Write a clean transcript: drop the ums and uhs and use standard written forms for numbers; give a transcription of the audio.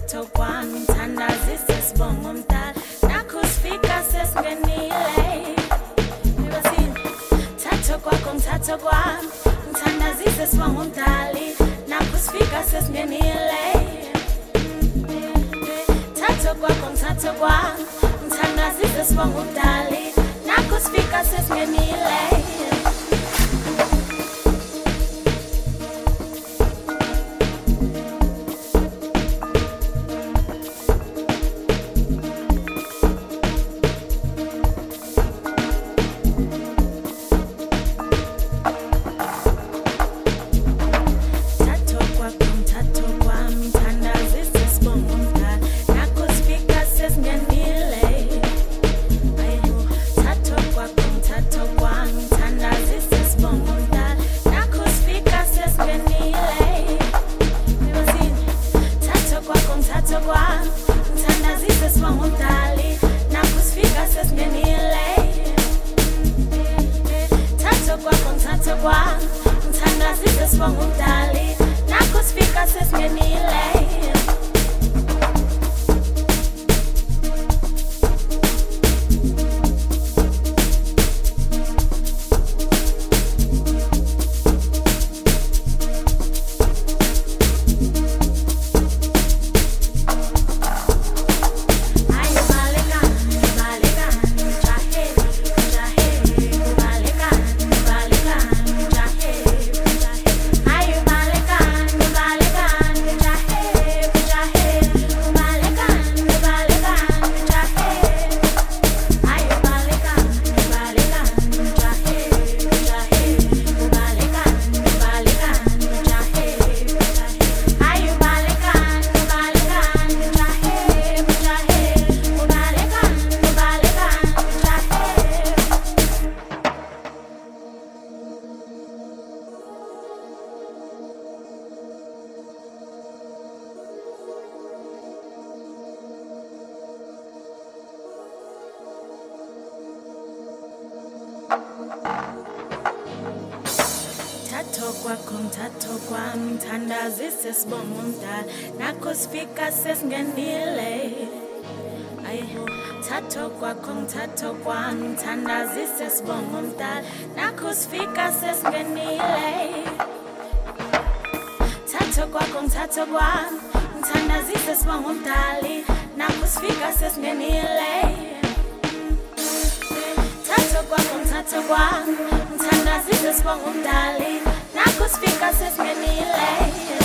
Thato kwami mthandazise sibonga umdala nakho sifika sesingenile thato kwakho ngithatho kwami mthandazise sibonga umdali nakho sifika sesingenile thato kwakho ngithatho kwami mthandazise sibonga umdali nakho sifika sesingenile Thato kwami mthandazise sibonga umdala nakho sifika sesingenile thato kwakho ngithatho kwami mthandazise sibonga umdala nakho sifika sesingenile thato kwakho ngithatho kwami mthandazise sibonga umdali nakho sifika sesingenile thato kwakho ngithatho kwami mthandazise sibonga umdali nakho sifika sesingenile